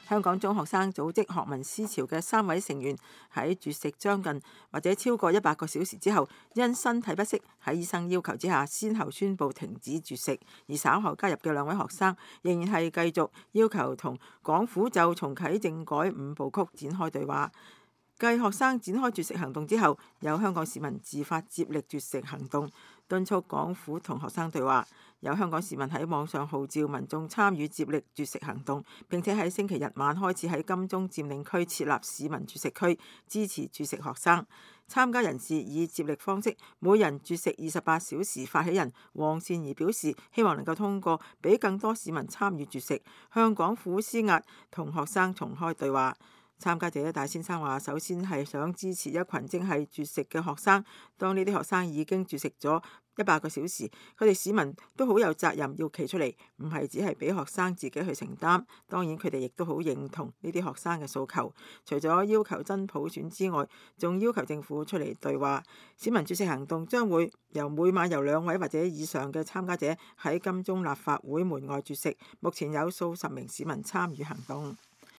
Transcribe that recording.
香港中學生組織學民思潮嘅3位成員喺絕食將近或者超過100個小時之後，因身體不適喺醫生要求之下，先後宣布停止絕食。而稍後加入嘅2位學生仍然係繼續要求同港府就重啟政改5部曲展開對話。繼學生展開絕食行動之後，有香港市民自發接力絕食行動，敦促港府同學生對話。有香港市民喺網上號召民眾參與接力絕食行動，並且喺星期日晚開始喺金鐘佔領區設立市民絕食區，支持絕食學生。參加人士以接力方式，每人絕食28小時。發起人黃善儀表示，希望能夠通過俾更多市民參與絕食，向港府施壓，同學生重開對話。參加者戴先生話：首先係想支持一群正係絕食嘅學生，當呢啲學生已經絕食咗100個小時，佢哋市民都好有責任要企出嚟，唔係只係俾學生自己去承擔。當然佢哋亦都好認同呢啲學生嘅訴求，除咗要求真普選之外，仲要求政府出嚟對話。市民絕食行動將會每晚由2位或者以上嘅參加者喺金鐘立法會門外絕食，目前有數十名市民參與行動。